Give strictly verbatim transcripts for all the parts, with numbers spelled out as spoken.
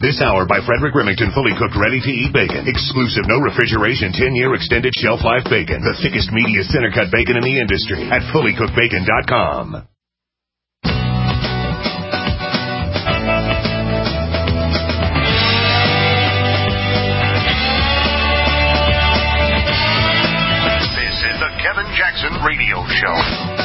This hour by Frederick Remington, fully cooked, ready-to-eat bacon. Exclusive, no refrigeration, ten-year extended shelf life bacon. The thickest, meatiest, center-cut bacon in the industry at fully cooked bacon dot com. This is the Kevin Jackson Radio Show.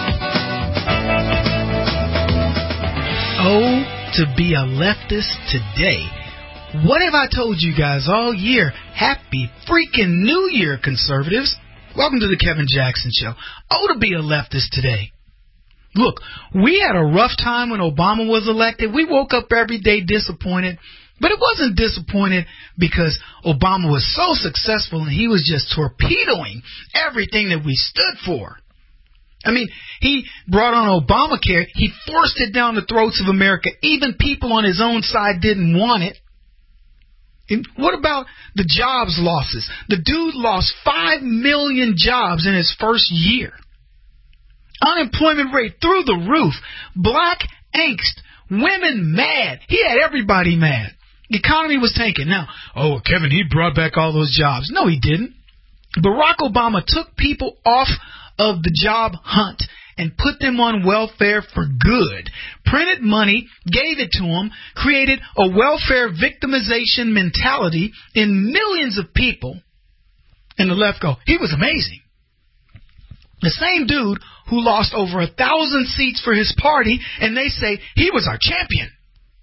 Oh, to be a leftist today. What have I told you guys all year? Happy freaking New Year, conservatives. Welcome to the Kevin Jackson Show. Oh, to be a leftist today. Look, we had a rough time when Obama was elected. We woke up every day disappointed. But it wasn't disappointed because Obama was so successful and he was just torpedoing everything that we stood for. I mean, he brought on Obamacare. He forced it down the throats of America. Even people on his own side didn't want it. And what about the jobs losses? The dude lost five million jobs in his first year. Unemployment rate through the roof. Black angst. Women mad. He had everybody mad. The economy was tanking. Now, oh, Kevin, he brought back all those jobs. No, he didn't. Barack Obama took people off of the job hunt and put them on welfare for good. Printed money, gave it to them, created a welfare victimization mentality in millions of people. And the left go, he was amazing. The same dude who lost over a thousand seats for his party, and they say he was our champion.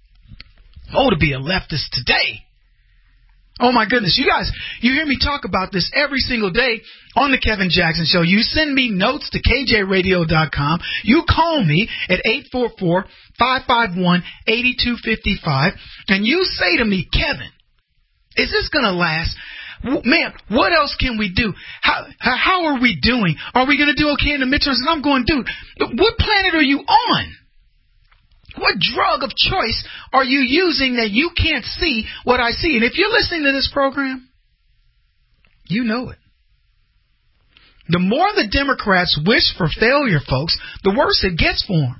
Oh, to be a leftist today. Oh, my goodness. You guys, you hear me talk about this every single day on the Kevin Jackson Show. You send me notes to K J radio dot com. You call me at eight four four, five five one, eight two five five. And you say to me, Kevin, is this going to last? Man, what else can we do? How, how are we doing? Are we going to do okay in the midterms? And I'm going, dude, what planet are you on? What drug of choice are you using that you can't see what I see? And if you're listening to this program, you know it. The more the Democrats wish for failure, folks, the worse it gets for them.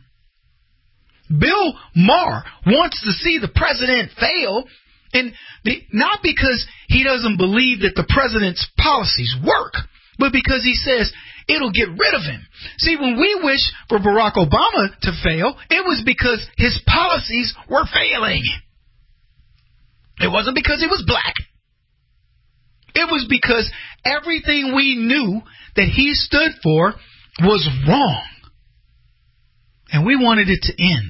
Bill Maher wants to see the president fail, and the, not because he doesn't believe that the president's policies work, but because he says it'll get rid of him. See, when we wish for Barack Obama to fail, it was because his policies were failing. It wasn't because he was black. It was because everything we knew that he stood for was wrong. And we wanted it to end.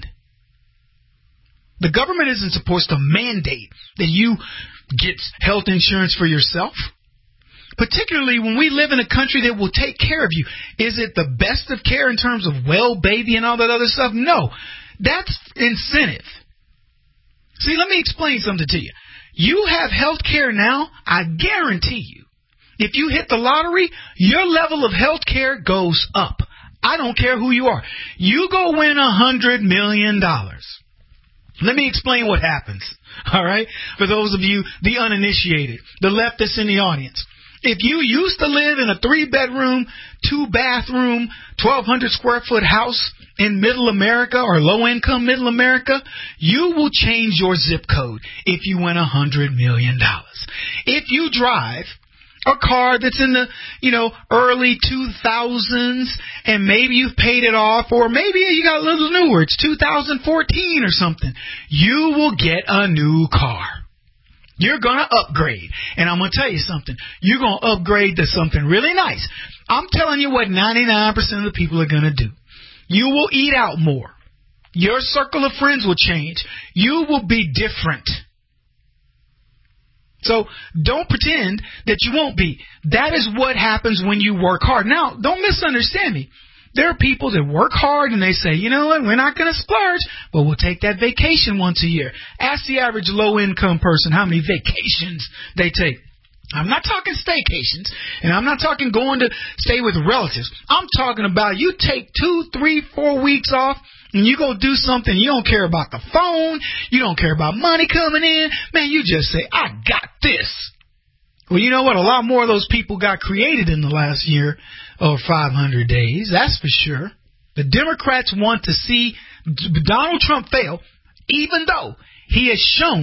The government isn't supposed to mandate that you get health insurance for yourself. Particularly when we live in a country that will take care of you. Is it the best of care in terms of well baby and all that other stuff? No. That's incentive. See, let me explain something to you. You have health care now, I guarantee you. If you hit the lottery, your level of health care goes up. I don't care who you are. You go win a hundred million dollars. Let me explain what happens. All right? For those of you, the uninitiated, the leftists in the audience. If you used to live in a three-bedroom, two-bathroom, twelve hundred square foot house in middle America or low-income middle America, you will change your zip code if you win one hundred million dollars. If you drive a car that's in the, you know, early two thousands and maybe you've paid it off, or maybe you got a little newer, it's two thousand fourteen or something, you will get a new car. You're going to upgrade. And I'm going to tell you something. You're going to upgrade to something really nice. I'm telling you what ninety-nine percent of the people are going to do. You will eat out more. Your circle of friends will change. You will be different. So don't pretend that you won't be. That is what happens when you work hard. Now, don't misunderstand me. There are people that work hard and they say, you know what, we're not going to splurge, but we'll take that vacation once a year. Ask the average low-income person how many vacations they take. I'm not talking staycations, and I'm not talking going to stay with relatives. I'm talking about you take two, three, four weeks off, and you go do something. You don't care about the phone. You don't care about money coming in. Man, you just say, I got this. Well, you know what? A lot more of those people got created in the last year or five hundred days. That's for sure. The Democrats want to see Donald Trump fail, even though he has shown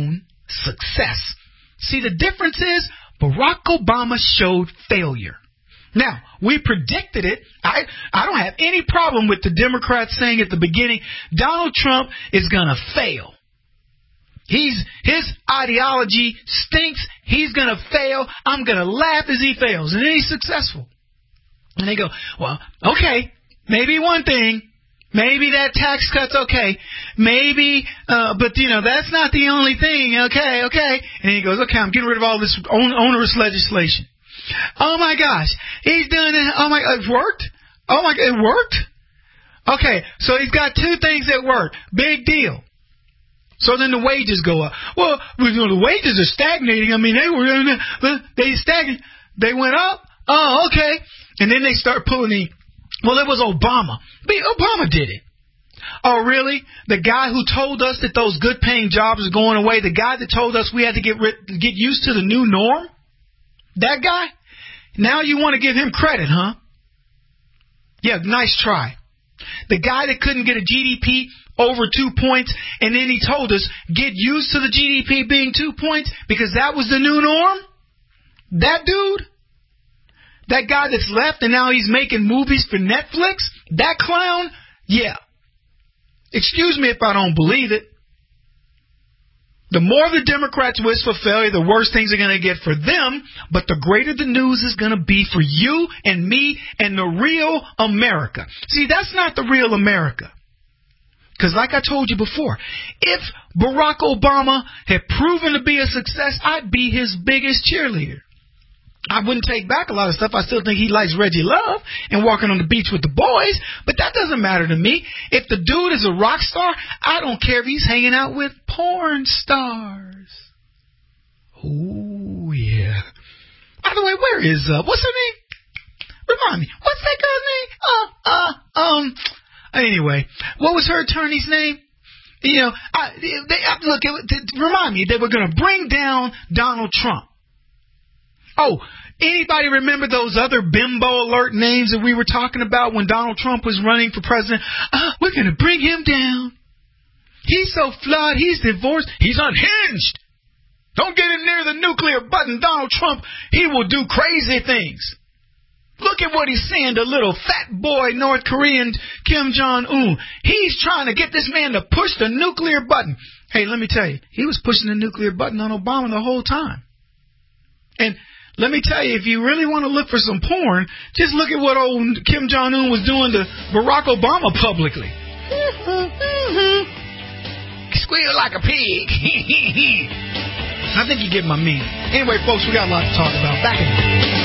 success. See, the difference is Barack Obama showed failure. Now, we predicted it. I, I don't have any problem with the Democrats saying at the beginning, Donald Trump is going to fail. He's, his ideology stinks. He's going to fail. I'm going to laugh as he fails. And then he's successful. And they go, well, okay, maybe one thing. Maybe that tax cut's okay. Maybe, uh, but, you know, that's not the only thing. Okay, okay. And he goes, okay, I'm getting rid of all this onerous legislation. Oh, my gosh. He's doing it. Oh, my, it worked? Oh, my, it worked? Okay, so he's got two things that work. Big deal. So then the wages go up. Well, you know, the wages are stagnating. I mean, they were, they stagnated. They went up. Oh, okay. And then they start pulling in. Well, it was Obama. Obama did it. Oh, really? The guy who told us that those good-paying jobs are going away, the guy that told us we had to get rid- get used to the new norm? That guy? Now you want to give him credit, huh? Yeah, nice try. The guy that couldn't get a G D P over two points, and then he told us, get used to the G D P being two points because that was the new norm? That dude? That guy that's left and now he's making movies for Netflix? That clown? Yeah. Excuse me if I don't believe it. The more the Democrats wish for failure, the worse things are going to get for them. But the greater the news is going to be for you and me and the real America. See, that's not the real America. Because like I told you before, if Barack Obama had proven to be a success, I'd be his biggest cheerleader. I wouldn't take back a lot of stuff. I still think he likes Reggie Love and walking on the beach with the boys, but that doesn't matter to me. If the dude is a rock star, I don't care if he's hanging out with porn stars. Oh, yeah. By the way, where is, uh, what's her name? Remind me. What's that girl's name? Uh, uh, um, anyway, what was her attorney's name? You know, I, they, look, it, remind me, they were going to bring down Donald Trump. Oh, anybody remember those other bimbo alert names that we were talking about when Donald Trump was running for president? Uh, we're going to bring him down. He's so flawed. He's divorced. He's unhinged. Don't get him near the nuclear button, Donald Trump. He will do crazy things. Look at what he's saying to little fat boy North Korean Kim Jong-un. He's trying to get this man to push the nuclear button. Hey, let me tell you, he was pushing the nuclear button on Obama the whole time. And let me tell you, if you really want to look for some porn, just look at what old Kim Jong-un was doing to Barack Obama publicly. Squeal like a pig. I think you get my meaning. Anyway, folks, we got a lot to talk about. Back in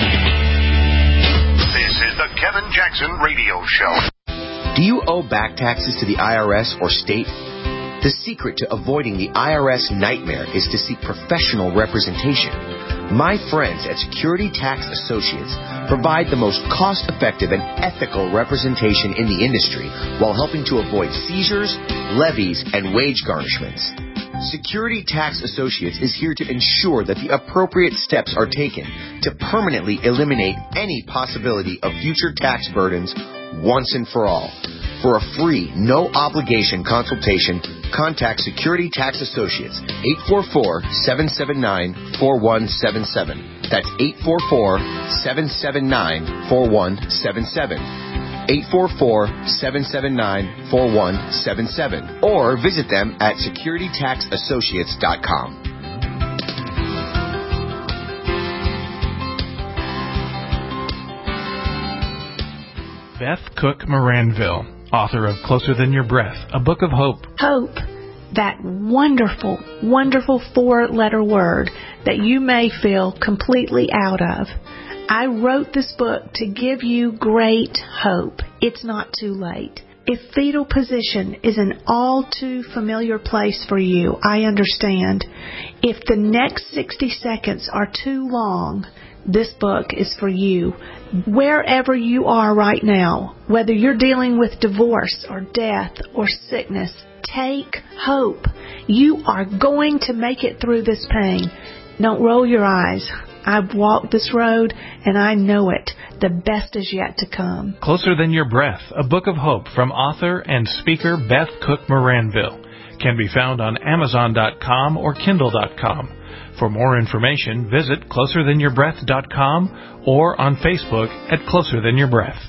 This is the Kevin Jackson Radio Show. Do you owe back taxes to the I R S or state? The secret to avoiding the I R S nightmare is to seek professional representation. My friends at Security Tax Associates provide the most cost-effective and ethical representation in the industry while helping to avoid seizures, levies, and wage garnishments. Security Tax Associates is here to ensure that the appropriate steps are taken to permanently eliminate any possibility of future tax burdens once and for all. For a free, no-obligation consultation, contact Security Tax Associates, eight four four, seven seven nine, four one seven seven. That's eight four four, seven seven nine, four one seven seven. eight four four, seven seven nine, four one seven seven. Or visit them at security tax associates dot com. Beth Cook Moranville, author of Closer Than Your Breath, a book of hope. Hope, that wonderful, wonderful four-letter word that you may feel completely out of. I wrote this book to give you great hope. It's not too late. If fetal position is an all too familiar place for you, I understand. If the next sixty seconds are too long, this book is for you. Wherever you are right now, whether you're dealing with divorce or death or sickness, take hope. You are going to make it through this pain. Don't roll your eyes. I've walked this road and I know it. The best is yet to come. Closer Than Your Breath, a book of hope from author and speaker Beth Cook Moranville. can be found on Amazon dot com or Kindle dot com. For more information, visit closer than your breath dot com or on Facebook at Closer Than Your Breath.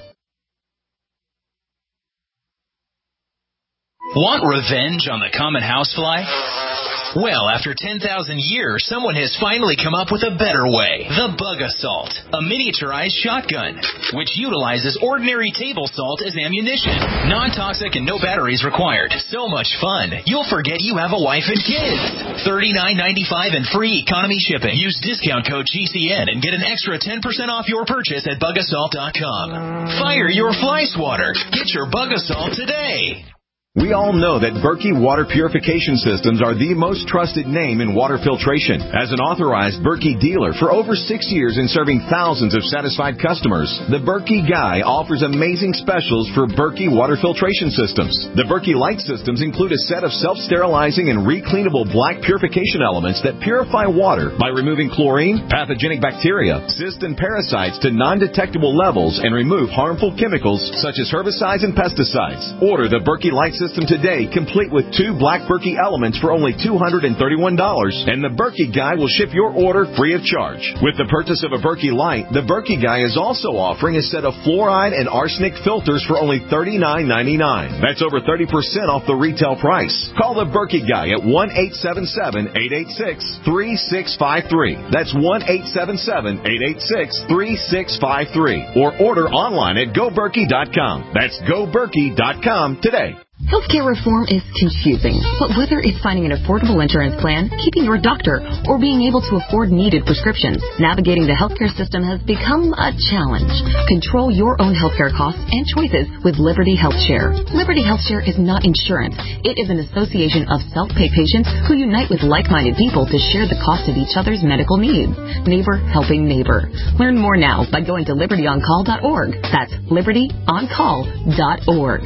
Want revenge on the common housefly? Well, after ten thousand years, someone has finally come up with a better way. The Bug Assault, a miniaturized shotgun, which utilizes ordinary table salt as ammunition. Non-toxic and no batteries required. So much fun, you'll forget you have a wife and kids. thirty-nine ninety-five and free economy shipping. Use discount code G C N and get an extra ten percent off your purchase at bug assault dot com. Fire your fly swatter. Get your Bug Assault today. We all know that Berkey Water Purification Systems are the most trusted name in water filtration. As an authorized Berkey dealer for over six years and serving thousands of satisfied customers, the Berkey Guy offers amazing specials for Berkey Water Filtration Systems. The Berkey Light Systems include a set of self-sterilizing and recleanable black purification elements that purify water by removing chlorine, pathogenic bacteria, cysts, and parasites to non-detectable levels and remove harmful chemicals such as herbicides and pesticides. Order the Berkey Light System today, complete with two black Berkey elements for only two hundred thirty-one dollars, and the Berkey Guy will ship your order free of charge. With the purchase of a Berkey Light, the Berkey Guy is also offering a set of fluoride and arsenic filters for only thirty-nine ninety-nine. That's over thirty percent off the retail price. Call the Berkey Guy at one eight seven seven, eight eight six, three six five three. That's one eight seven seven, eight eight six, three six five three. Or order online at go berkey dot com. That's go berkey dot com today. Healthcare reform is confusing, but whether it's finding an affordable insurance plan, keeping your doctor, or being able to afford needed prescriptions, navigating the healthcare system has become a challenge. Control your own healthcare costs and choices with Liberty HealthShare. Liberty HealthShare is not insurance. It is an association of self-pay patients who unite with like-minded people to share the cost of each other's medical needs. Neighbor helping neighbor. Learn more now by going to liberty on call dot org. That's liberty on call dot org.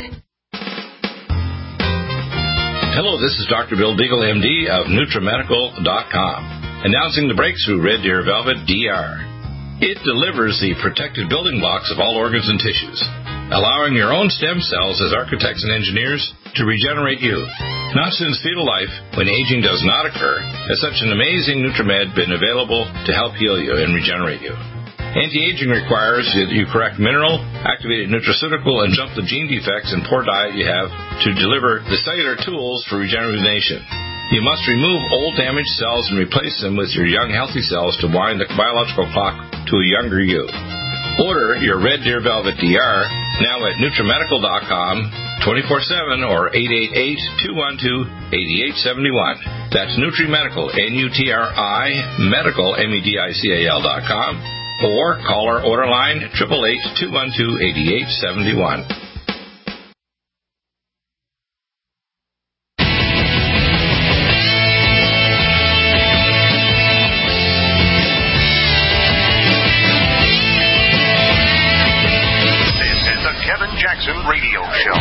Hello, this is Doctor Bill Deagle, M D of NutriMedical dot com, announcing the breakthrough Red Deer Velvet D R. It delivers the protected building blocks of all organs and tissues, allowing your own stem cells as architects and engineers to regenerate you. Not since fetal life, when aging does not occur, has such an amazing NutriMed been available to help heal you and regenerate you. Anti-aging requires that you correct mineral, activated nutraceutical, and jump the gene defects and poor diet you have to deliver the cellular tools for regeneration. You must remove old damaged cells and replace them with your young healthy cells to wind the biological clock to a younger you. Order your Red Deer Velvet D R now at NutriMedical dot com, twenty-four seven or eight eight eight, two one two, eight eight seven one. That's NutriMedical, N U T R I, medical, M E D I C A L dot com. Or call our order line, eight eight eight, two one two, eight eight seven one. This is the Kevin Jackson Radio Show.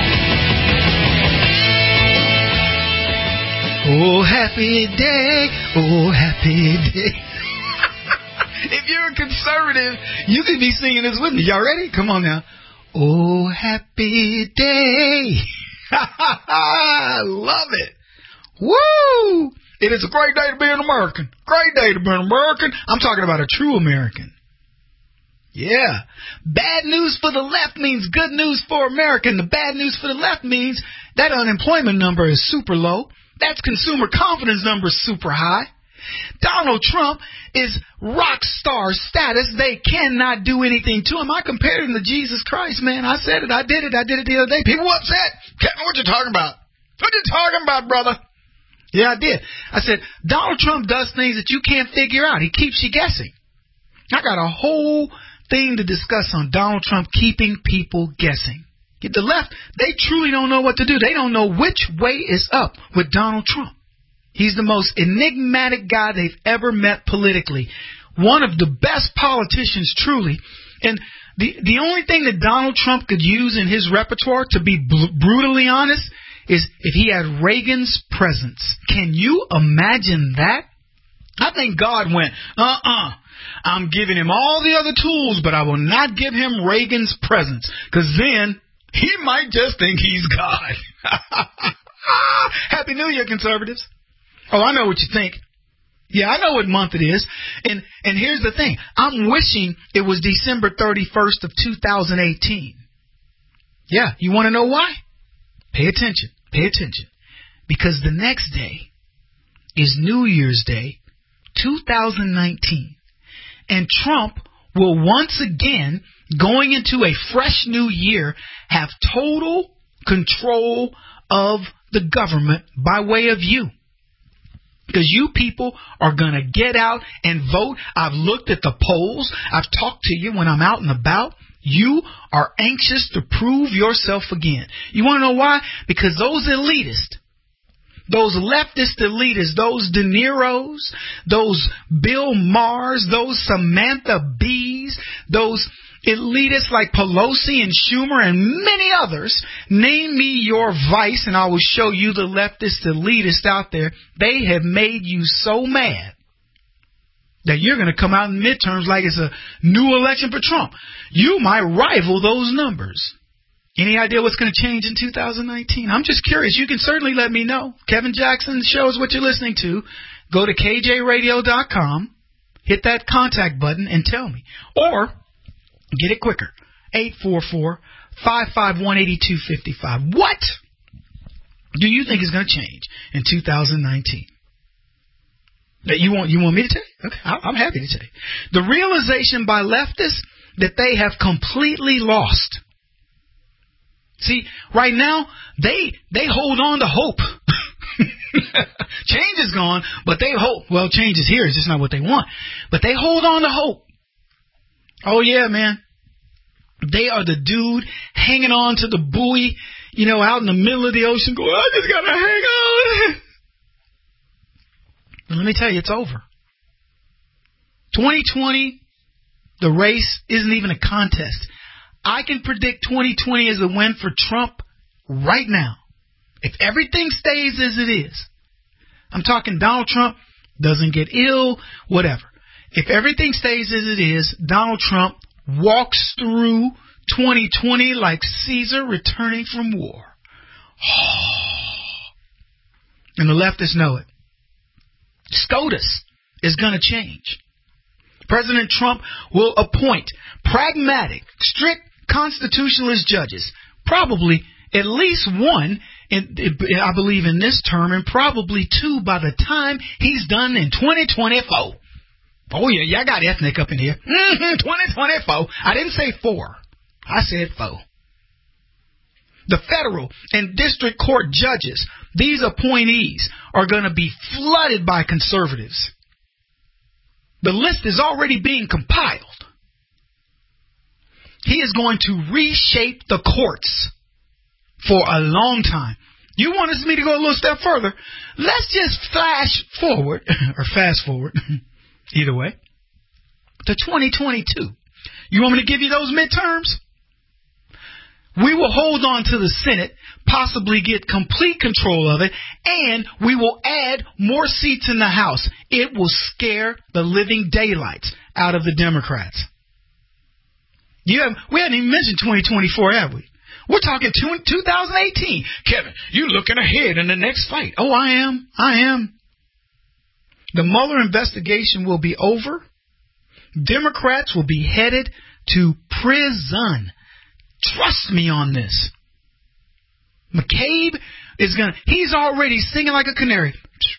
Oh, happy day. Oh, happy day. If you're a conservative, you can be singing this with me. Y'all ready? Come on now. Oh, happy day. I love it. Woo! It is a great day to be an American. Great day to be an American. I'm talking about a true American. Yeah. Bad news for the left means good news for America. And the bad news for the left means that unemployment number is super low. That's consumer confidence number is super high. Donald Trump is rock star status. They cannot do anything to him. I compared him to Jesus Christ, man. I said it. I did it. I did it the other day. People upset. Kevin, what you talking about? What you talking about, brother? Yeah, I did. I said, Donald Trump does things that you can't figure out. He keeps you guessing. I got a whole thing to discuss on Donald Trump keeping people guessing. The left, they truly don't know what to do. They don't know which way is up with Donald Trump. He's the most enigmatic guy they've ever met politically. One of the best politicians, truly. And the the only thing that Donald Trump could use in his repertoire, to be bl- brutally honest, is if he had Reagan's presence. Can you imagine that? I think God went, uh-uh. I'm giving him all the other tools, but I will not give him Reagan's presence. Because then he might just think he's God. Happy New Year, conservatives. Oh, I know what you think. Yeah, I know what month it is. And and here's the thing. I'm wishing it was December thirty-first of two thousand eighteen. Yeah, you want to know why? Pay attention. Pay attention. Because the next day is New Year's Day, two thousand nineteen. And Trump will once again, going into a fresh new year, have total control of the government by way of you. Because you people are going to get out and vote. I've looked at the polls. I've talked to you when I'm out and about. You are anxious to prove yourself again. You want to know why? Because those elitists, those leftist elitists, those De Niros, those Bill Maher's, those Samantha Bees, those elitists like Pelosi and Schumer and many others, name me your vice and I will show you the leftist elitists out there. They have made you so mad that you're going to come out in midterms like it's a new election for Trump. You might rival those numbers. Any idea what's going to change in two thousand nineteen? I'm just curious. You can certainly let me know. Kevin Jackson Show is what you're listening to. Go to K J radio dot com, hit that contact button, and tell me. Or get it quicker. eight four four, five five one, eight two five five. What do you think is going to change in two thousand nineteen? That you want you want me to tell you? Okay, I'm happy to tell you. The realization by leftists that they have completely lost. See, right now, they they hold on to hope. Change is gone, but they hope. Well, change is here. It's just not what they want. But they hold on to hope. Oh, yeah, man. They are the dude hanging on to the buoy, you know, out in the middle of the ocean going, I just got to hang on. And let me tell you, it's over. twenty twenty, the race isn't even a contest. I can predict twenty twenty as a win for Trump right now. If everything stays as it is. I'm talking Donald Trump doesn't get ill, whatever. If everything stays as it is, Donald Trump walks through twenty twenty like Caesar returning from war. And the leftists know it. SCOTUS is going to change. President Trump will appoint pragmatic, strict constitutionalist judges, probably at least one, in, I believe, in this term, and probably two by the time he's done in twenty twenty-four. Oh, yeah, y'all got ethnic up in here. Mm-hmm, twenty twenty-four. I didn't say four. I said four. The federal and district court judges, these appointees, are going to be flooded by conservatives. The list is already being compiled. He is going to reshape the courts for a long time. You want us me to go a little step further? Let's just flash forward, or fast forward, either way, to twenty twenty-two. You want me to give you those midterms? We will hold on to the Senate, possibly get complete control of it, and we will add more seats in the House. It will scare the living daylights out of the Democrats. You have, we haven't even mentioned twenty twenty-four, have we? We're talking two thousand eighteen. Kevin, you're looking ahead in the next fight. Oh, I am. I am. The Mueller investigation will be over. Democrats will be headed to prison. Trust me on this. McCabe is going to, he's already singing like a canary.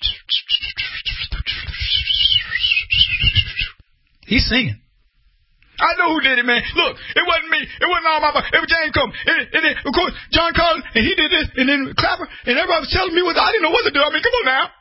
He's singing. I know who did it, man. Look, it wasn't me. It wasn't all my, it was James Comey. And, and then, of course, John Collins, and he did this, and then Clapper, and everybody was telling me what, I didn't know what to do. I mean, come on now.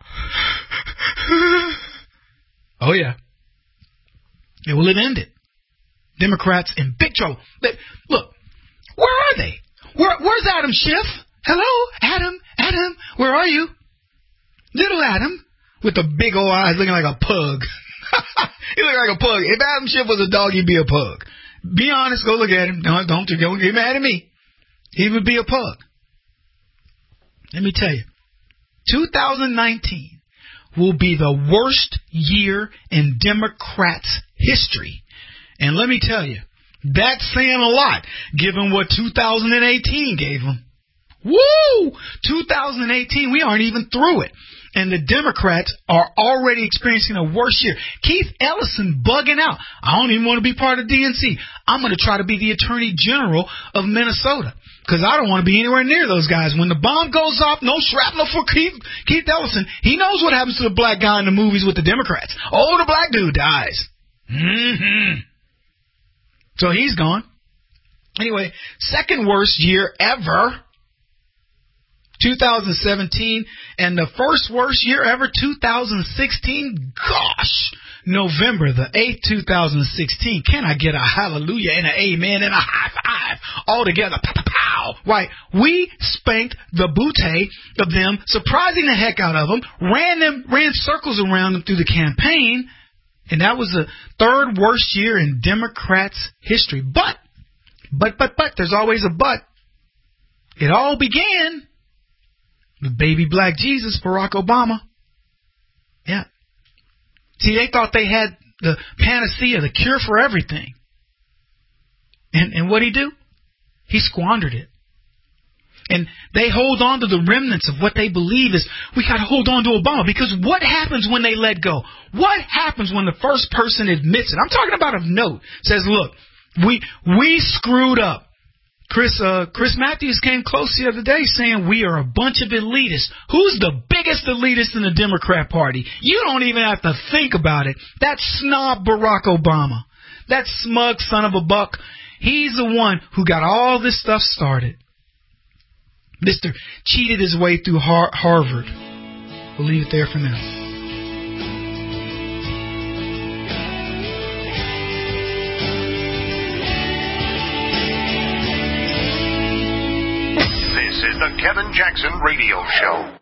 Oh, yeah. Yeah, well, it ended. Democrats in big trouble. They, look, where are they? Where, where's Adam Schiff? Hello, Adam, Adam, where are you? Little Adam, with the big old eyes looking like a pug. He looked like a pug. If Adam Schiff was a dog, he'd be a pug. Be honest, go look at him. Don't, don't, don't get mad at me. He would be a pug. Let me tell you, two thousand nineteen will be the worst year in Democrats' history. And let me tell you, that's saying a lot, given what two thousand eighteen gave them. Woo! two thousand eighteen, we aren't even through it. And the Democrats are already experiencing a worse year. Keith Ellison bugging out. I don't even want to be part of D N C. I'm going to try to be the Attorney General of Minnesota because I don't want to be anywhere near those guys. When the bomb goes off, no shrapnel for Keith, Keith Ellison. He knows what happens to the black guy in the movies with the Democrats. Oh, the black dude dies. Mm-hmm. So he's gone. Anyway, second worst year ever. two thousand seventeen, and the first worst year ever, two thousand sixteen. Gosh, November the eighth, two thousand sixteen. Can I get a hallelujah and an amen and a high five all together? Pow, pow, pow. Right, we spanked the bootay of them, surprising the heck out of them, ran them, ran circles around them through the campaign, and that was the third worst year in Democrats' history. But, but, but, but, there's always a but. It all began the baby black Jesus, Barack Obama. Yeah. See, they thought they had the panacea, the cure for everything. And and what'd he do? He squandered it. And they hold on to the remnants of what they believe is, we got to hold on to Obama. Because what happens when they let go? What happens when the first person admits it? I'm talking about a note. Says, look, we we screwed up. Chris uh, Chris Matthews came close the other day saying we are a bunch of elitists. Who's the biggest elitist in the Democrat Party? You don't even have to think about it. That snob Barack Obama. That smug son of a buck. He's the one who got all this stuff started. Mister cheated his way through Har- Harvard. We'll leave it there for now. This is the Kevin Jackson Radio Show.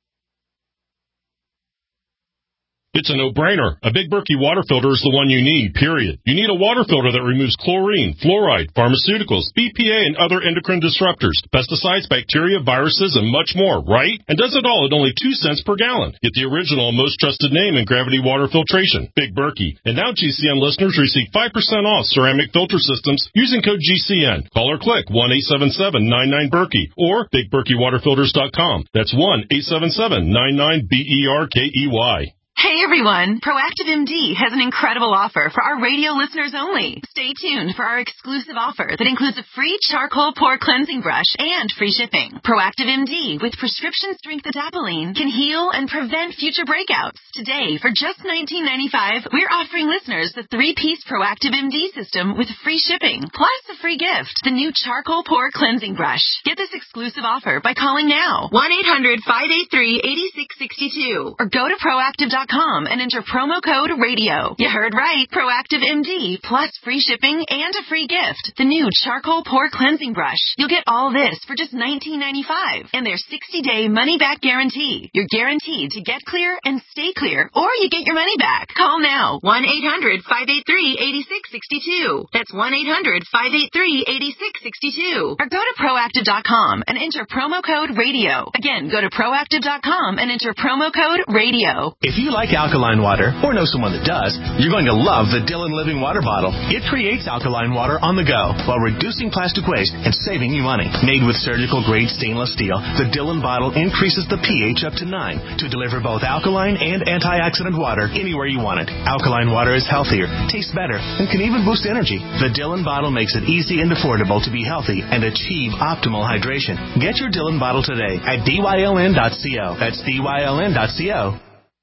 It's a no-brainer. A Big Berkey water filter is the one you need, period. You need a water filter that removes chlorine, fluoride, pharmaceuticals, B P A, and other endocrine disruptors, pesticides, bacteria, viruses, and much more, right? And does it all at only two cents per gallon. Get the original and most trusted name in gravity water filtration, Big Berkey. And now G C N listeners receive five percent off ceramic filter systems using code G C N. Call or click one eight seven seven nine nine Berkey or big berkey water filters dot com. That's one eight seven seven nine nine B E R K E Y. Hey everyone, Proactive M D has an incredible offer for our radio listeners only. Stay tuned for our exclusive offer that includes a free charcoal pore cleansing brush and free shipping. Proactive M D with prescription strength adapalene can heal and prevent future breakouts. Today, for just nineteen ninety-five dollars, we're offering listeners the three-piece Proactive M D system with free shipping, plus a free gift, the new charcoal pore cleansing brush. Get this exclusive offer by calling now, one eight hundred five eight three eight six six two, or go to proactive dot com and enter promo code radio. You heard right. Proactive M D plus free shipping and a free gift. The new charcoal pore cleansing brush. You'll get all this for just nineteen ninety-five dollars and their sixty-day money-back guarantee. You're guaranteed to get clear and stay clear, or you get your money back. Call now. one eight hundred five eight three eight six six two. That's one eight hundred five eight three eight six six two. Or go to proactive dot com and enter promo code radio. Again, go to proactive dot com and enter promo code radio. If you like alkaline water, or know someone that does, you're going to love the Dillon Living Water Bottle. It creates alkaline water on the go while reducing plastic waste and saving you money. Made with surgical-grade stainless steel, the Dillon bottle increases the pH up to nine to deliver both alkaline and antioxidant water anywhere you want it. Alkaline water is healthier, tastes better, and can even boost energy. The Dillon bottle makes it easy and affordable to be healthy and achieve optimal hydration. Get your Dillon bottle today at D Y L N dot co. That's D Y L N dot co.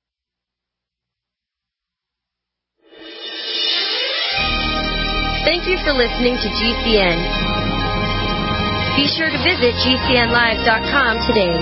Thank you for listening to G C N. Be sure to visit G C N live dot com today.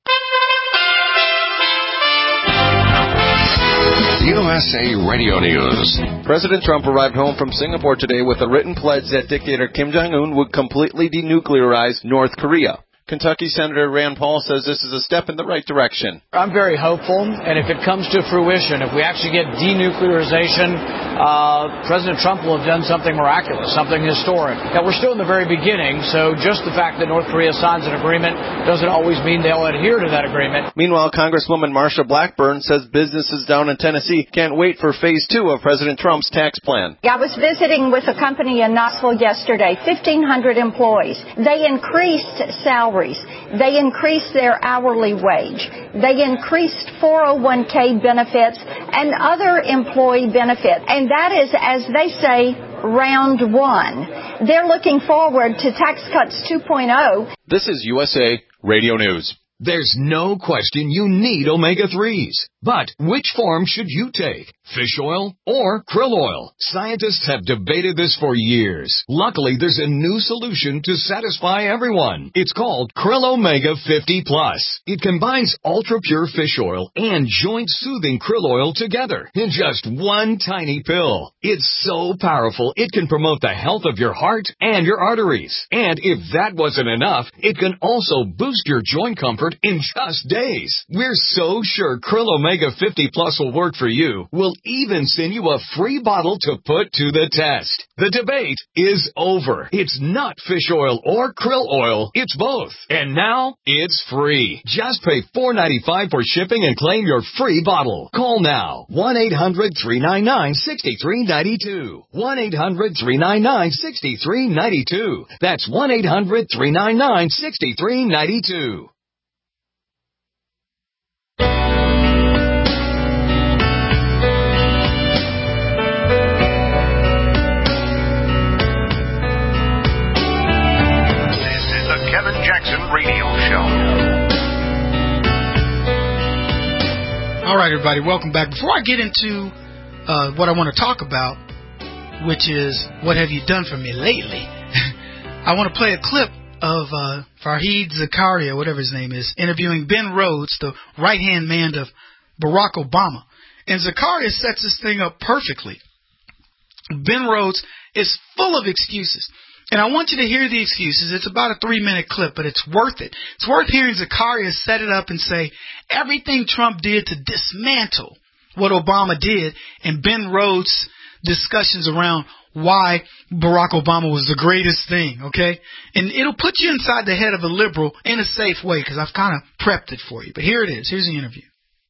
U S A Radio News. President Trump arrived home from Singapore today with a written pledge that dictator Kim Jong-un would completely denuclearize North Korea. Kentucky Senator Rand Paul says this is a step in the right direction. I'm very hopeful, and if it comes to fruition, if we actually get denuclearization uh, President Trump will have done something miraculous, something historic. Now, we're still in the very beginning, so just the fact that North Korea signs an agreement doesn't always mean they'll adhere to that agreement. Meanwhile, Congresswoman Marsha Blackburn says businesses down in Tennessee can't wait for phase two of President Trump's tax plan. I was visiting with a company in Knoxville yesterday, fifteen hundred employees. They increased salaries. They increased their hourly wage. They increased four oh one k benefits and other employee benefits. And that is, as they say, round one. They're looking forward to tax cuts two point oh. This is U S A Radio News. There's no question you need omega threes. But which form should you take? Fish oil or krill oil? Scientists have debated this for years. Luckily, there's a new solution to satisfy everyone. It's called Krill Omega fifty plus. It combines ultra-pure fish oil and joint-soothing krill oil together in just one tiny pill. It's so powerful, it can promote the health of your heart and your arteries. And if that wasn't enough, it can also boost your joint comfort in just days. We're so sure Krill Omega fifty plus will work for you. We'll even send you a free bottle to put to the test. The debate is over. It's not fish oil or krill oil. It's both. And now it's free. Just pay four dollars and ninety-five cents for shipping and claim your free bottle. Call now. one eight hundred three nine nine six three nine two. one eight hundred three nine nine six three nine two. That's one eight hundred three nine nine six three nine two. Kevin Jackson Radio Show. All right, everybody, welcome back. Before I get into uh, what I want to talk about, which is what have you done for me lately, I want to play a clip of uh, Fareed Zakaria, whatever his name is, interviewing Ben Rhodes, the right-hand man of Barack Obama. And Zakaria sets this thing up perfectly. Ben Rhodes is full of excuses. And I want you to hear the excuses. It's about a three-minute clip, but it's worth it. It's worth hearing Zakaria set it up and say everything Trump did to dismantle what Obama did, and Ben Rhodes' discussions around why Barack Obama was the greatest thing, okay? And it'll put you inside the head of a liberal in a safe way, because I've kind of prepped it for you. But here it is. Here's the interview.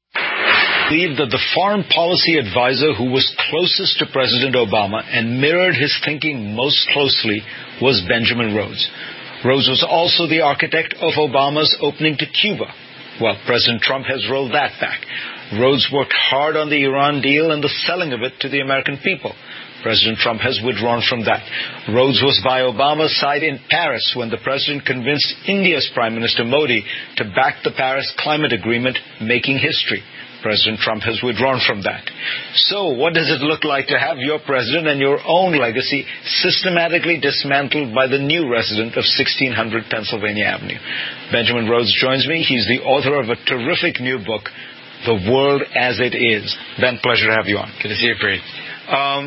I believe that the foreign policy advisor who was closest to President Obama and mirrored his thinking most closely was Benjamin Rhodes. Rhodes was also the architect of Obama's opening to Cuba. Well, President Trump has rolled that back. Rhodes worked hard on the Iran deal and the selling of it to the American people. President Trump has withdrawn from that. Rhodes was by Obama's side in Paris when the president convinced India's Prime Minister Modi to back the Paris Climate Agreement, making history. President Trump has withdrawn from that. So what does it look like to have your president and your own legacy systematically dismantled by the new resident of sixteen hundred Pennsylvania Avenue? Benjamin Rhodes joins me. He's the author of a terrific new book, The World as It Is. Ben, pleasure to have you on. Good to see you, Bree. Um,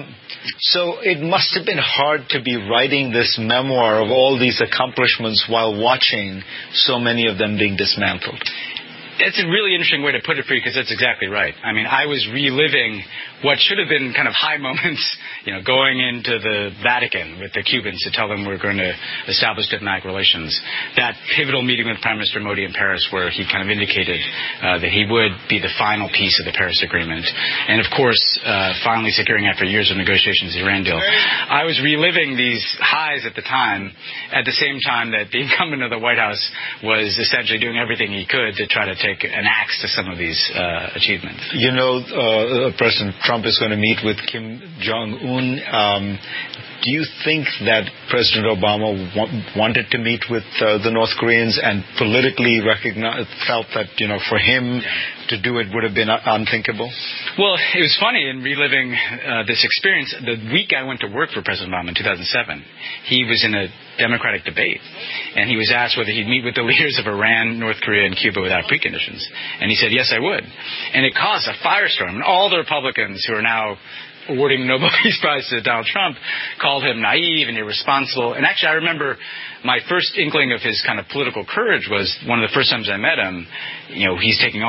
so it must have been hard to be writing this memoir of all these accomplishments while watching so many of them being dismantled. It's a really interesting way to put it for you, because that's exactly right. I mean, I was reliving what should have been kind of high moments, you know, going into the Vatican with the Cubans to tell them we're going to establish diplomatic relations. That pivotal meeting with Prime Minister Modi in Paris where he kind of indicated uh, that he would be the final piece of the Paris Agreement. And, of course, uh, finally securing after years of negotiations the Iran deal. I was reliving these highs at the time, at the same time that the incumbent of the White House was essentially doing everything he could to try to take an axe to some of these uh, achievements. You know, uh, President Trump is going to meet with Kim Jong-un. Um, do you think that President Obama wa- wanted to meet with uh, the North Koreans and politically recognized, felt that, you know, for him to do it would have been unthinkable? Well, it was funny in reliving uh, this experience. The week I went to work for President Obama in two thousand seven, he was in a Democratic debate, and he was asked whether he'd meet with the leaders of Iran, North Korea, and Cuba without preconditions. And he said, yes, I would. And it caused a firestorm. And all the Republicans who are now awarding the Nobel Peace Prize to Donald Trump called him naive and irresponsible. And actually, I remember my first inkling of his kind of political courage was one of the first times I met him. You know, he's taking all this income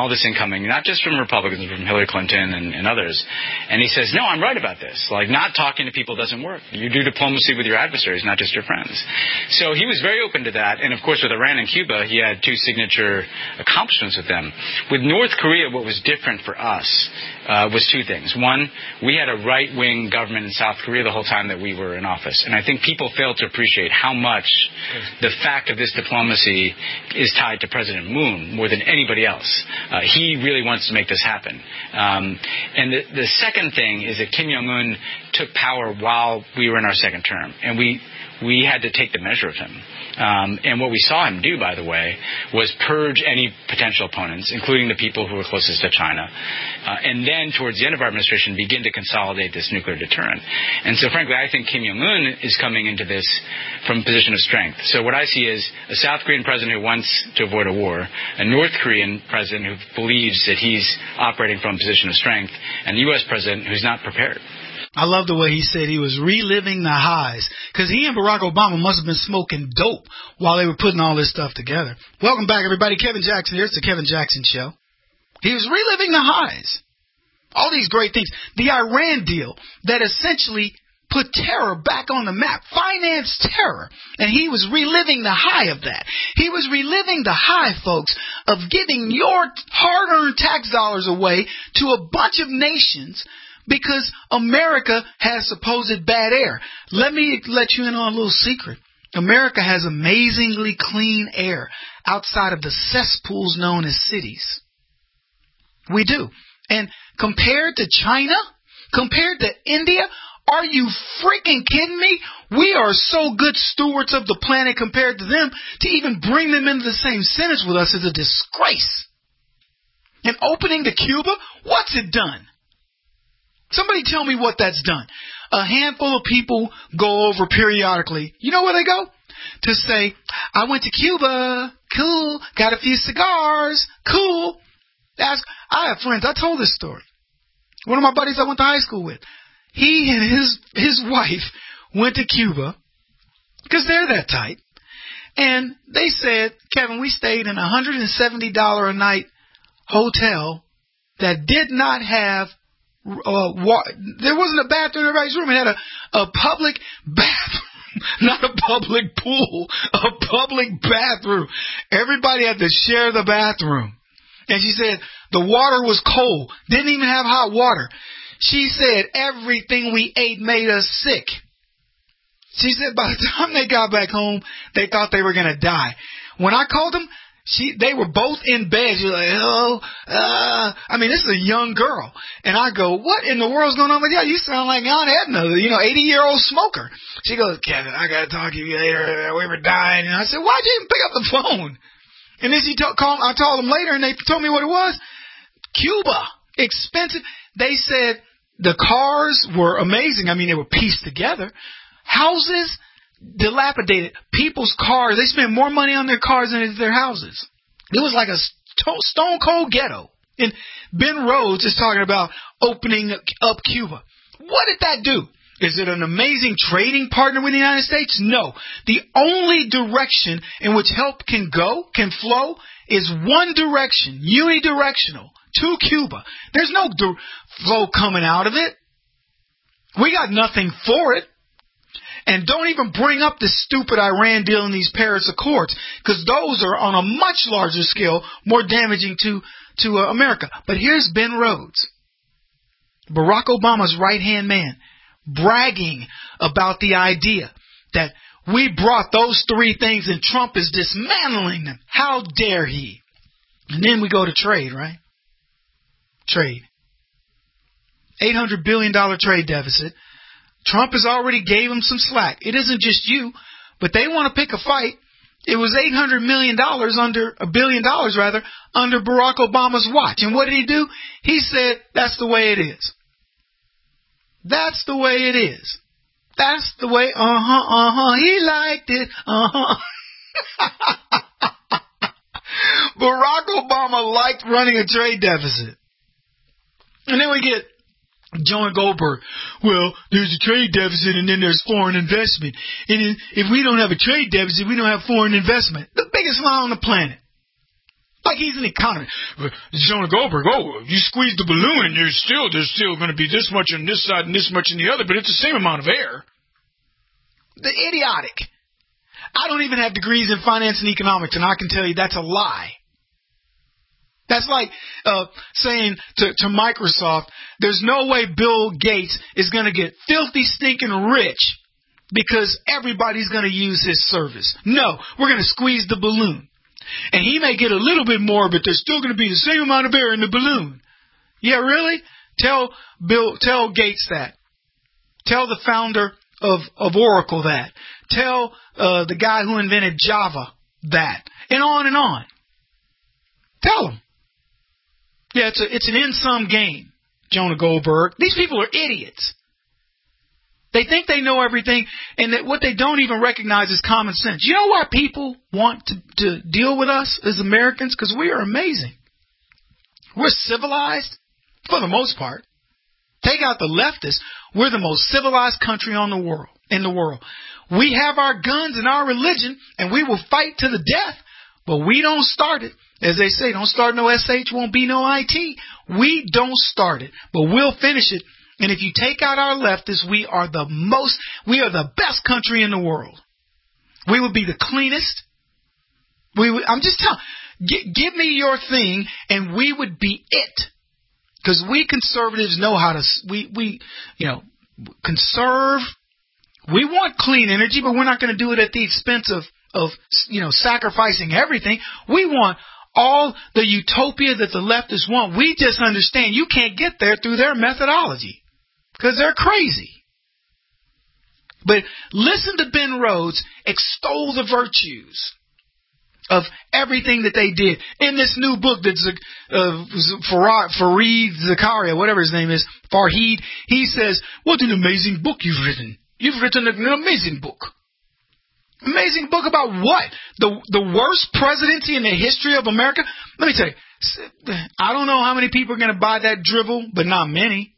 coming, not just from Republicans, but from Hillary Clinton and, and others. And he says, no, I'm right about this. Like, not talking to people doesn't work. You do diplomacy with your adversaries, not just your friends. So he was very open to that. And, of course, with Iran and Cuba, he had two signature accomplishments with them. With North Korea, what was different for us uh, was two things. One, we had a right-wing government in South Korea the whole time that we were in office. And I think people failed to appreciate how much the fact of this diplomacy is tied to President Moon more than anybody else. Uh, he really wants to make this happen. Um, and the, the second thing is that Kim Jong-un took power while we were in our second term. And we we had to take the measure of him. Um, and what we saw him do, by the way, was purge any potential opponents, including the people who were closest to China. Uh, and then, towards the end of our administration, begin to consolidate this nuclear deterrent. And so, frankly, I think Kim Jong-un is coming into this from a position of strength. So what I see is a South Korean president who wants to avoid a war, a North Korean president who believes that he's operating from a position of strength, and a U S president who's not prepared. I love the way he said he was reliving the highs, because he and Barack Obama must have been smoking dope while they were putting all this stuff together. Welcome back, everybody. Kevin Jackson here. It's the Kevin Jackson Show. He was reliving the highs. All these great things. The Iran deal that essentially put terror back on the map, financed terror, and he was reliving the high of that. He was reliving the high, folks, of giving your hard-earned tax dollars away to a bunch of nations because America has supposed bad air. Let me let you in on a little secret. America has amazingly clean air outside of the cesspools known as cities. We do. And compared to China, compared to India, are you freaking kidding me? We are so good stewards of the planet compared to them. To even bring them into the same sentence with us is a disgrace. And opening to Cuba, what's it done? Somebody tell me what that's done. A handful of people go over periodically. You know where they go? To say, I went to Cuba. Cool. Got a few cigars. Cool. That's, I have friends. I told this story. One of my buddies I went to high school with. He and his his wife went to Cuba because they're that tight. And they said, Kevin, we stayed in a one hundred seventy dollars a night hotel that did not have Uh, wa- there wasn't a bathroom in everybody's room. It had a, a public bathroom, not a public pool, a public bathroom. Everybody had to share the bathroom. And she said the water was cold, didn't even have hot water. She said everything we ate made us sick. She said by the time they got back home, they thought they were going to die. When I called them, She, they were both in bed. She was like, oh, uh, I mean, this is a young girl. And I go, what in the world's going on with you? You sound like Aunt Edna, you know, eighty-year-old smoker. She goes, Kevin, I got to talk to you later. We were dying. And I said, why'd you even pick up the phone? And then she t- called, I told them later, and they told me what it was. Cuba. Expensive. They said the cars were amazing. I mean, they were pieced together. Houses dilapidated. People's cars, they spend more money on their cars than their houses. It was like a stone cold ghetto. And Ben Rhodes is talking about opening up Cuba. What did that do? Is it an amazing trading partner with the United States? No. The only direction in which help can go, can flow, is one direction, unidirectional, to Cuba. There's no du- flow coming out of it. We got nothing for it. And don't even bring up this stupid Iran deal and these Paris Accords, because those are on a much larger scale, more damaging to, to uh, America. But here's Ben Rhodes, Barack Obama's right-hand man, bragging about the idea that we brought those three things and Trump is dismantling them. How dare he? And then we go to trade, right? Trade. eight hundred billion dollars trade deficit. Trump has already gave him some slack. It isn't just you, but they want to pick a fight. It was eight hundred million dollars under, a billion dollars rather, under Barack Obama's watch. And what did he do? He said, that's the way it is. That's the way it is. That's the way, uh-huh, uh-huh, he liked it, uh-huh. Barack Obama liked running a trade deficit. And then we get John Goldberg. Well, there's a trade deficit and then there's foreign investment. And if we don't have a trade deficit, we don't have foreign investment. The biggest lie on the planet. Like he's an economist. Jonah Goldberg, oh, you squeeze the balloon and there's still, there's still going to be this much on this side and this much on the other, but it's the same amount of air. The idiotic. I don't even have degrees in finance and economics, and I can tell you that's a lie. That's like uh, saying to, to Microsoft, there's no way Bill Gates is going to get filthy, stinking rich because everybody's going to use his service. No, we're going to squeeze the balloon. And he may get a little bit more, but there's still going to be the same amount of air in the balloon. Yeah, really? Tell Bill, tell Gates that. Tell the founder of, of Oracle that. Tell uh, the guy who invented Java that. And on and on. Tell them. Yeah, it's a, it's an in-sum game, Jonah Goldberg. These people are idiots. They think they know everything, and that what they don't even recognize is common sense. You know why people want to, to deal with us as Americans? Because we are amazing. We're civilized, for the most part. Take out the leftists, we're the most civilized country on the world, in the world. We have our guns and our religion, and we will fight to the death, but we don't start it. As they say, don't start no S H, won't be no I T. We don't start it, but we'll finish it. And if you take out our leftists, we are the most, we are the best country in the world. We would be the cleanest. We would, I'm just telling, g- give me your thing, and we would be it. Because we conservatives know how to, we, we, you know, conserve. We want clean energy, but we're not going to do it at the expense of, of, you know, sacrificing everything. We want all the utopia that the leftists want. We just understand you can't get there through their methodology because they're crazy. But listen to Ben Rhodes extol the virtues of everything that they did in this new book that uh, Fareed Zakaria, whatever his name is, Farheed. He says, "What an amazing book you've written! You've written an amazing book." Amazing book about what? The the worst presidency in the history of America? Let me tell you, I don't know how many people are going to buy that drivel, but not many.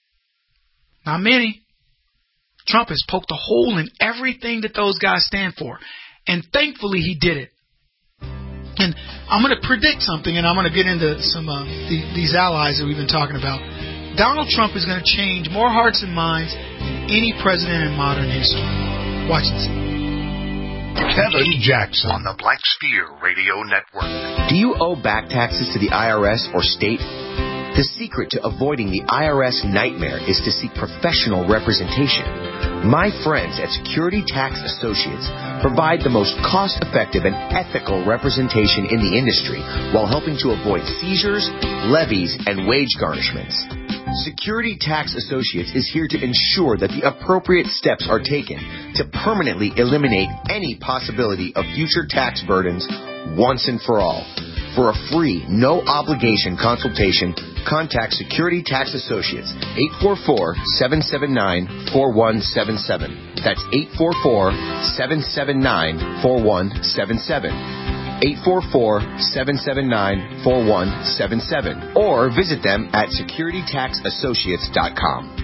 Not many. Trump has poked a hole in everything that those guys stand for. And thankfully he did it. And I'm going to predict something, and I'm going to get into some uh, the, these allies that we've been talking about. Donald Trump is going to change more hearts and minds than any president in modern history. Watch and see. Kevin Jackson on the Black Spear Radio Network. Do you owe back taxes to the I R S or state? The secret to avoiding the I R S nightmare is to seek professional representation. My friends at Security Tax Associates provide the most cost-effective and ethical representation in the industry while helping to avoid seizures, levies, and wage garnishments. Security Tax Associates is here to ensure that the appropriate steps are taken to permanently eliminate any possibility of future tax burdens once and for all. For a free, no-obligation consultation, contact Security Tax Associates, eight four four, seven seven nine, four one seven seven. That's eight four four, seven seven nine, four one seven seven. eight four four, seven seven nine, four one seven seven. Or visit them at security tax associates dot com.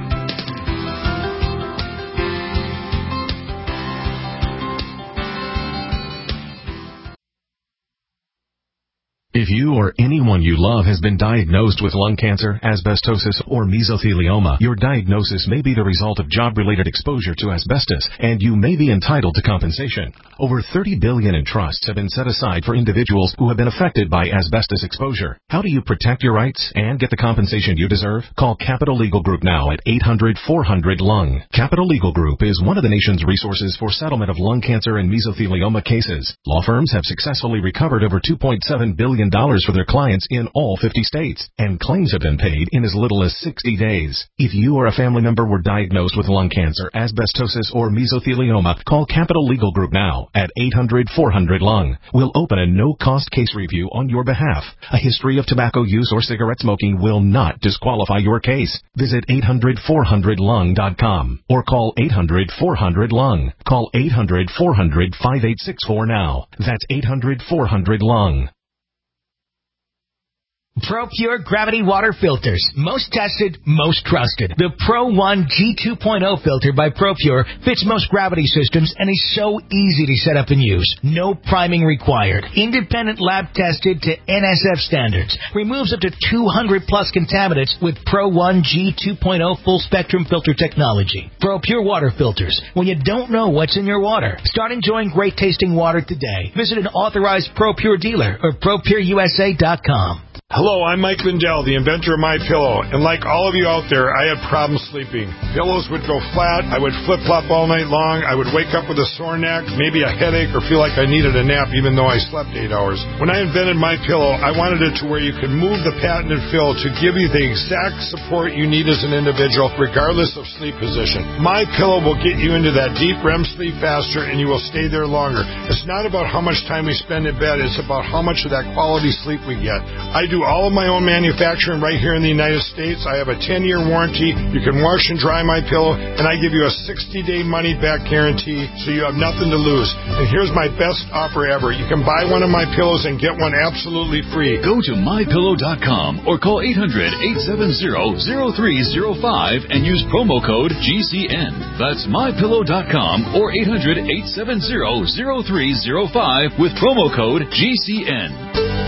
If you or anyone you love has been diagnosed with lung cancer, asbestosis, or mesothelioma, your diagnosis may be the result of job-related exposure to asbestos, and you may be entitled to compensation. Over thirty billion dollars in trusts have been set aside for individuals who have been affected by asbestos exposure. How do you protect your rights and get the compensation you deserve? Call Capital Legal Group now at eight hundred, four hundred, lung. Capital Legal Group is one of the nation's resources for settlement of lung cancer and mesothelioma cases. Law firms have successfully recovered over two point seven billion dollars for their clients in all fifty states, and claims have been paid in as little as sixty days. If you or a family member were diagnosed with lung cancer, asbestosis, or mesothelioma, call Capital Legal Group now at eight hundred, four hundred, lung. We'll open a no-cost case review on your behalf. A history of tobacco use or cigarette smoking will not disqualify your case. Visit eight hundred, four hundred, lung dot com or call eight hundred, four hundred, lung. Call eight hundred, four hundred, five eight six four now. That's eight hundred, four hundred, lung. ProPure Gravity Water Filters. Most tested, most trusted. The Pro one G two point oh filter by ProPure fits most gravity systems and is so easy to set up and use. No priming required. Independent lab tested to N S F standards. Removes up to two hundred plus contaminants with Pro one G two point oh full spectrum filter technology. ProPure Water Filters. When you don't know what's in your water. Start enjoying great tasting water today. Visit an authorized ProPure dealer or pro pure u s a dot com. Hello, I'm Mike Lindell, the inventor of MyPillow, and like all of you out there, I had problems sleeping. Pillows would go flat, I would flip-flop all night long, I would wake up with a sore neck, maybe a headache, or feel like I needed a nap even though I slept eight hours. When I invented MyPillow, I wanted it to where you could move the patented fill to give you the exact support you need as an individual, regardless of sleep position. MyPillow will get you into that deep R E M sleep faster, and you will stay there longer. It's not about how much time we spend in bed, it's about how much of that quality sleep we get. I do all of my own manufacturing right here in the United States. I have a ten-year warranty. You can wash and dry my pillow, and I give you a sixty-day money-back guarantee, so you have nothing to lose. And here's my best offer ever. You can buy one of my pillows and get one absolutely free. Go to my pillow dot com or call eight hundred, eight seven zero, zero three zero five and use promo code G C N. That's my pillow dot com or eight hundred, eight seven zero, zero three zero five with promo code G C N.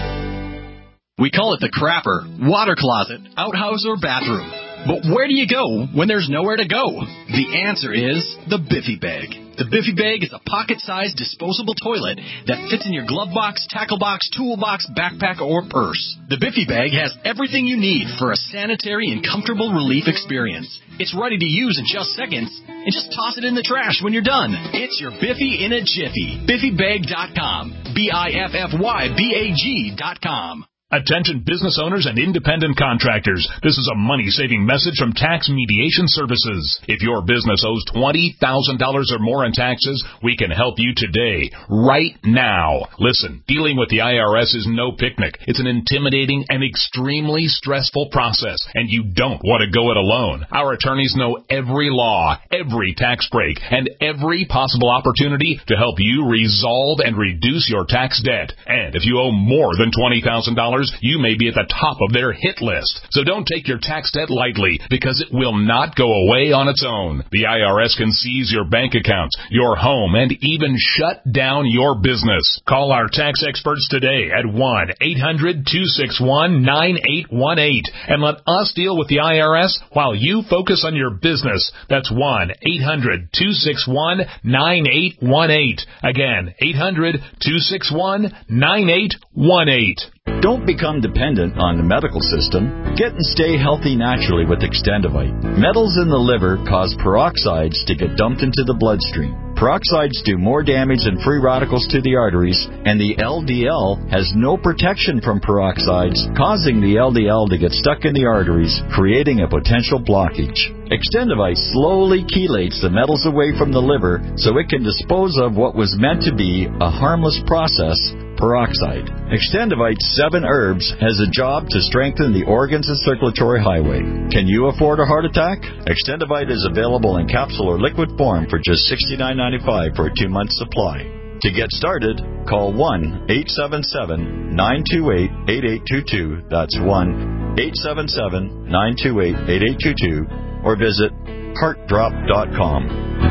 We call it the crapper, water closet, outhouse, or bathroom. But where do you go when there's nowhere to go? The answer is the Biffy Bag. The Biffy Bag is a pocket-sized disposable toilet that fits in your glove box, tackle box, toolbox, backpack, or purse. The Biffy Bag has everything you need for a sanitary and comfortable relief experience. It's ready to use in just seconds, and just toss it in the trash when you're done. It's your Biffy in a jiffy. Biffy Bag dot com. B I F F Y B A G dot com. Attention business owners and independent contractors. This is a money-saving message from Tax Mediation Services. If your business owes twenty thousand dollars or more in taxes, we can help you today, right now. Listen, dealing with the I R S is no picnic. It's an intimidating and extremely stressful process, and you don't want to go it alone. Our attorneys know every law, every tax break, and every possible opportunity to help you resolve and reduce your tax debt. And if you owe more than twenty thousand dollars, you may be at the top of their hit list. So don't take your tax debt lightly, because it will not go away on its own. The I R S can seize your bank accounts, your home, and even shut down your business. Call our tax experts today at one eight hundred, two six one, nine eight one eight and let us deal with the I R S while you focus on your business. That's one eight hundred, two six one, nine eight one eight. Again, eight hundred, two six one, nine eight one eight. Don't become dependent on the medical system. Get and stay healthy naturally with Extendivite. Metals in the liver cause peroxides to get dumped into the bloodstream. Peroxides do more damage than free radicals to the arteries, and the L D L has no protection from peroxides, causing the L D L to get stuck in the arteries, creating a potential blockage. Extendivite slowly chelates the metals away from the liver so it can dispose of what was meant to be a harmless process, peroxide. Extendivite seven herbs has a job to strengthen the organs and circulatory highway. Can you afford a heart attack? Extendivite is available in capsule or liquid form for just sixty-nine ninety-five for a two-month supply. To get started, call one eight seven seven, nine two eight, eight eight two two. That's one eight seven seven, nine two eight, eight eight two two. Or visit heart drop dot com.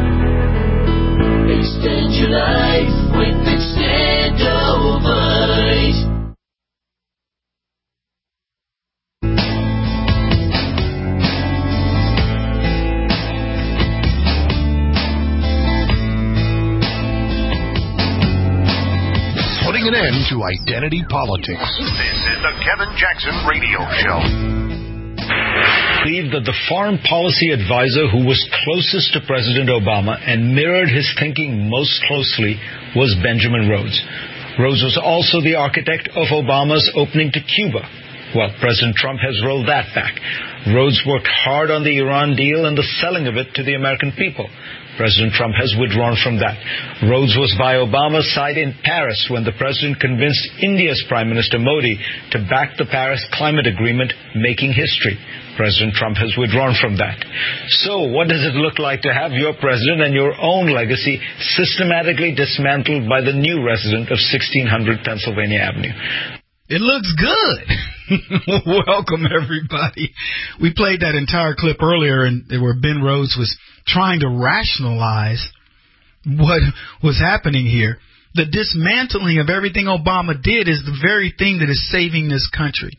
Extend your life with Extendivite. Putting an end to identity politics. This is the Kevin Jackson Radio Show. Believe that the foreign policy advisor who was closest to President Obama and mirrored his thinking most closely was Benjamin Rhodes. Rhodes was also the architect of Obama's opening to Cuba. Well, President Trump has rolled that back. Rhodes worked hard on the Iran deal and the selling of it to the American people. President Trump has withdrawn from that. Rhodes was by Obama's side in Paris when the president convinced India's Prime Minister Modi to back the Paris Climate Agreement, making history. President Trump has withdrawn from that. So what does it look like to have your president and your own legacy systematically dismantled by the new resident of sixteen hundred Pennsylvania Avenue? It looks good. Welcome, everybody. We played that entire clip earlier and where Ben Rhodes was trying to rationalize what was happening here. The dismantling of everything Obama did is the very thing that is saving this country.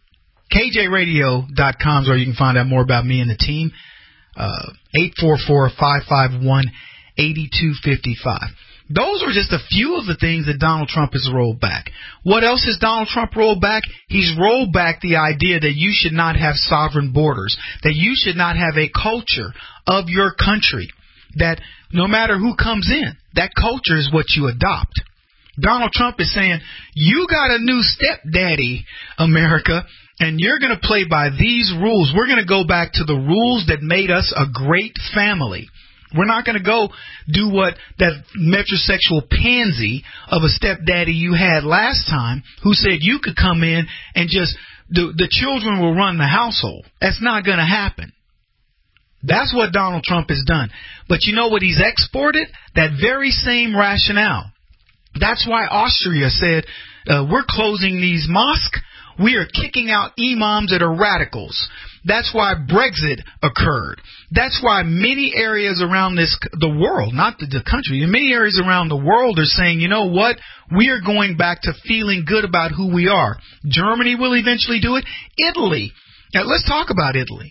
K J radio dot com is where you can find out more about me and the team. Uh, eight four four, five five one, eight two five five. Those are just a few of the things that Donald Trump has rolled back. What else has Donald Trump rolled back? He's rolled back the idea that you should not have sovereign borders, that you should not have a culture of your country, that no matter who comes in, that culture is what you adopt. Donald Trump is saying, you got a new stepdaddy, America, and you're going to play by these rules. We're going to go back to the rules that made us a great family. We're not going to go do what that metrosexual pansy of a stepdaddy you had last time who said you could come in and just, the, the children will run the household. That's not going to happen. That's what Donald Trump has done. But you know what he's exported? That very same rationale. That's why Austria said, uh, we're closing these mosques. We are kicking out imams that are radicals. That's why Brexit occurred. That's why many areas around this, the world, not the, the country, in many areas around the world are saying, you know what? We are going back to feeling good about who we are. Germany will eventually do it. Italy. Now, let's talk about Italy.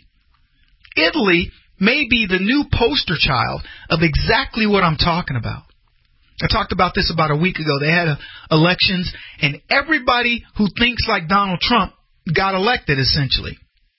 Italy may be the new poster child of exactly what I'm talking about. I talked about this about a week ago. They had uh, elections, and everybody who thinks like Donald Trump got elected, essentially.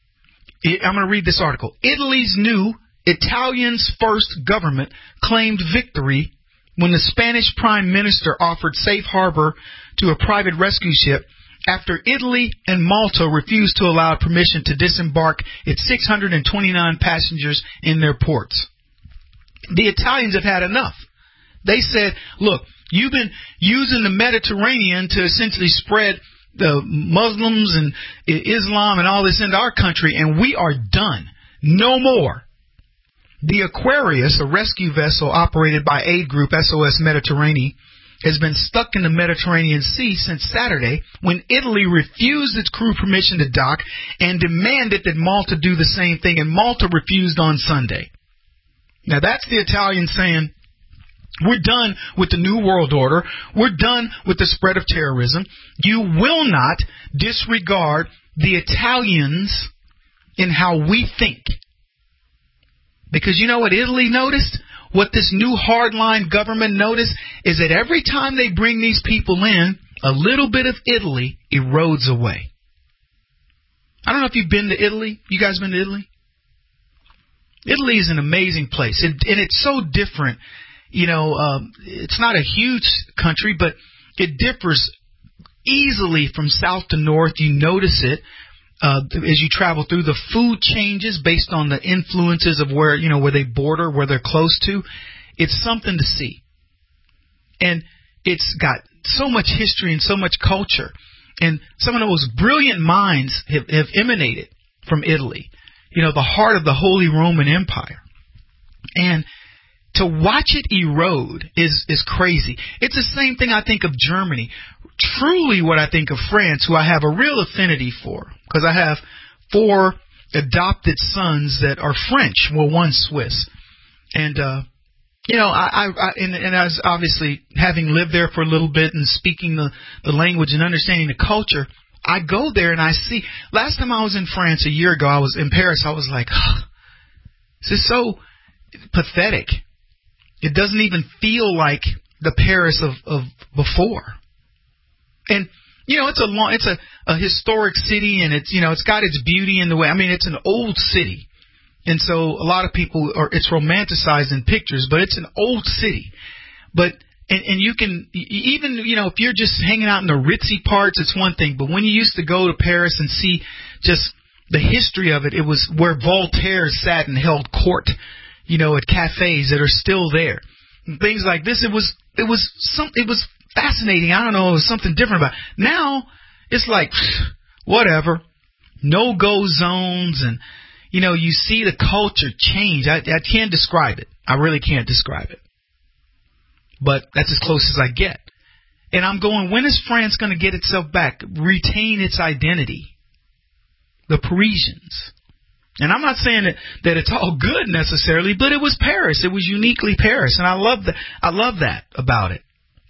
I'm going to read this article. Italy's new, Italians first government claimed victory when the Spanish prime minister offered safe harbor to a private rescue ship after Italy and Malta refused to allow permission to disembark its six hundred twenty-nine passengers in their ports. The Italians have had enough. They said, look, you've been using the Mediterranean to essentially spread the Muslims and Islam and all this into our country, and we are done. No more. The Aquarius, a rescue vessel operated by aid group S O S Mediterranean, has been stuck in the Mediterranean Sea since Saturday when Italy refused its crew permission to dock and demanded that Malta do the same thing, and Malta refused on Sunday. Now that's the Italians saying, we're done with the New World Order. We're done with the spread of terrorism. You will not disregard the Italians in how we think. Because you know what Italy noticed? What this new hardline government noticed is that every time they bring these people in, a little bit of Italy erodes away. I don't know if you've been to Italy. You guys been to Italy? Italy is an amazing place. It, and it's so different. You know, um, it's not a huge country, but it differs easily from south to north. You notice it uh, as you travel through. The food changes based on the influences of where, you know, where they border, where they're close to. It's something to see. And it's got so much history and so much culture. And some of the most brilliant minds have, have emanated from Italy. You know, the heart of the Holy Roman Empire. And to watch it erode is, is crazy. It's the same thing I think of Germany. Truly what I think of France, who I have a real affinity for, because I have four adopted sons that are French, well, one Swiss. And, uh, you know, I, I, and, and as obviously having lived there for a little bit and speaking the, the language and understanding the culture, I go there and I see. Last time I was in France a year ago, I was in Paris. I was like, oh, this is so pathetic. It doesn't even feel like the Paris of, of before. And, you know, it's a long, it's a, a historic city, and it's, you know, it's got its beauty in the way. I mean, it's an old city. And so a lot of people are, it's romanticized in pictures, but it's an old city. But, and, and you can, even, you know, if you're just hanging out in the ritzy parts, it's one thing. But when you used to go to Paris and see just the history of it, it was where Voltaire sat and held court, you know, at cafes that are still there. And things like this, it was, it was some, it was fascinating. I don't know, it was something different about it. Now, it's like, whatever, no-go zones, and, you know, you see the culture change. I, I can't describe it. I really can't describe it. But that's as close as I get. And I'm going, when is France going to get itself back, retain its identity? the Parisians. And I'm not saying that, that it's all good necessarily, but it was Paris. It was uniquely Paris, and I love that. I love that about it.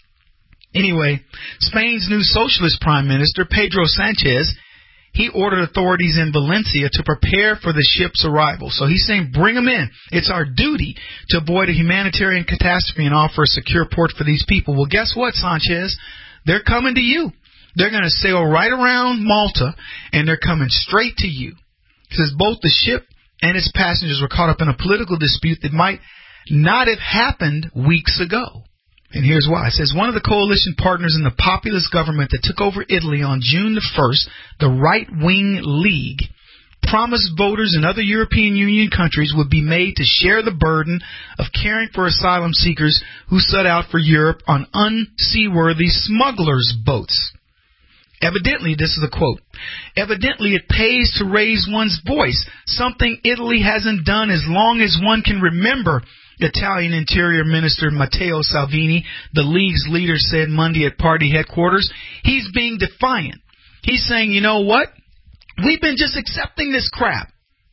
Anyway, Spain's new socialist prime minister, Pedro Sanchez, he ordered authorities in Valencia to prepare for the ship's arrival. So he's saying, bring them in. It's our duty to avoid a humanitarian catastrophe and offer a secure port for these people. Well, guess what, Sanchez? They're coming to you. They're going to sail right around Malta, and they're coming straight to you. It says both the ship and its passengers were caught up in a political dispute that might not have happened weeks ago. And here's why. It says one of the coalition partners in the populist government that took over Italy on June the first, the right-wing League, promised voters in other European Union countries would be made to share the burden of caring for asylum seekers who set out for Europe on unseaworthy smugglers' boats. Evidently, this is a quote, evidently it pays to raise one's voice, something Italy hasn't done as long as one can remember, Italian Interior Minister Matteo Salvini, the League's leader, said Monday at party headquarters. He's being defiant. He's saying, you know what? We've been just accepting this crap.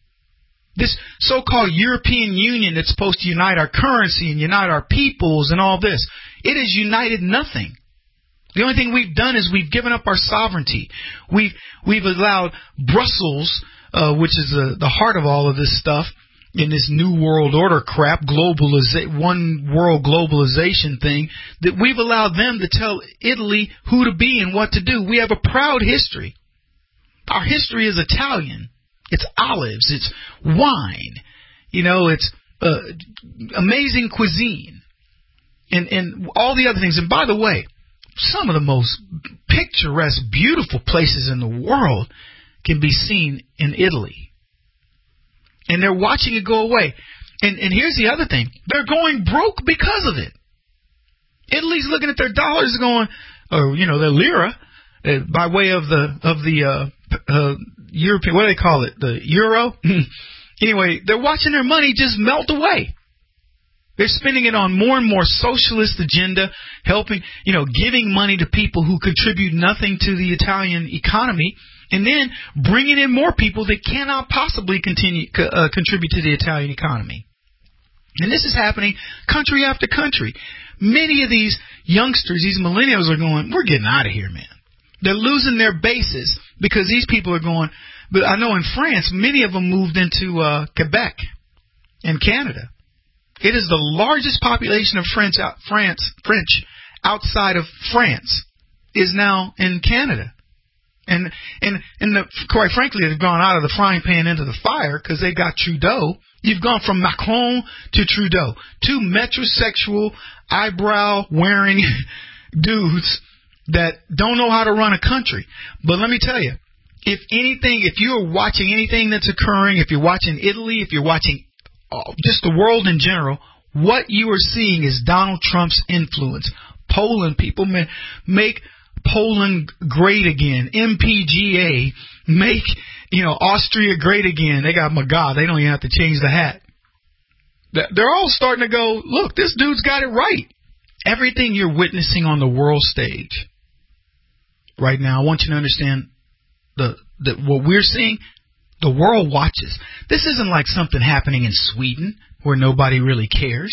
This so-called European Union that's supposed to unite our currency and unite our peoples and all this. It has united nothing. The only thing we've done is we've given up our sovereignty. We've we've allowed Brussels, uh, which is uh, the heart of all of this stuff, in this new world order crap, globaliza- one world globalization thing, that we've allowed them to tell Italy who to be and what to do. We have a proud history. Our history is Italian. It's olives. It's wine. You know, it's uh, amazing cuisine. And, and all the other things. And by the way, some of the most picturesque, beautiful places in the world can be seen in Italy. And they're watching it go away. And, and here's the other thing. They're going broke because of it. Italy's looking at their dollars going, or, you know, their lira, uh, by way of the, of the, uh, uh, European, what do they call it? The euro? Anyway, they're watching their money just melt away. They're spending it on more and more socialist agenda, helping, you know, giving money to people who contribute nothing to the Italian economy, and then bringing in more people that cannot possibly continue uh, contribute to the Italian economy. And this is happening country after country. Many of these youngsters, these millennials are going, we're getting out of here, man. They're losing their bases because these people are going, but I know in France, many of them moved into uh, Quebec and Canada. It is the largest population of French, France, French outside of France is now in Canada. And, and, and the, quite frankly, they've gone out of the frying pan into the fire because they got Trudeau. You've gone from Macron to Trudeau. Two metrosexual, eyebrow-wearing dudes that don't know how to run a country. But let me tell you, if anything, if you are watching anything that's occurring, if you're watching Italy, if you're watching just the world in general, what you are seeing is Donald Trump's influence. Poland, people make Poland great again. M P G A, make, you know, Austria great again. They got my God, they don't even have to change the hat. They're all starting to go, look, this dude's got it right. Everything you're witnessing on the world stage right now, I want you to understand the, the what we're seeing. The world watches. This isn't like something happening in Sweden where nobody really cares.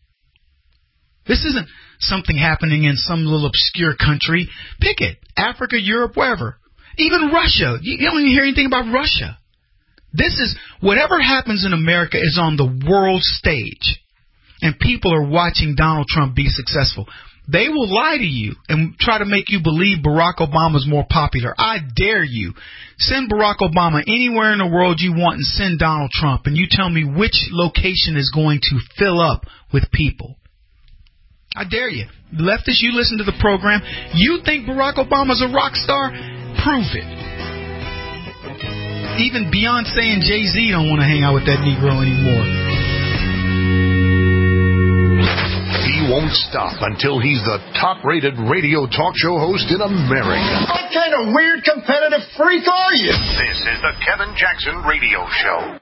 This isn't something happening in some little obscure country. Pick it. Africa, Europe, wherever. Even Russia. You don't even hear anything about Russia. This is, whatever happens in America is on the world stage. And people are watching Donald Trump be successful. They will lie to you and try to make you believe Barack Obama is more popular. I dare you. Send Barack Obama anywhere in the world you want and send Donald Trump, and you tell me which location is going to fill up with people. I dare you. Leftists, you listen to the program. You think Barack Obama's a rock star? Prove it. Even Beyonce and Jay-Z don't want to hang out with that Negro anymore. He won't stop until he's the top-rated radio talk show host in America. What kind of weird competitive freak are you? This is the Kevin Jackson Radio Show.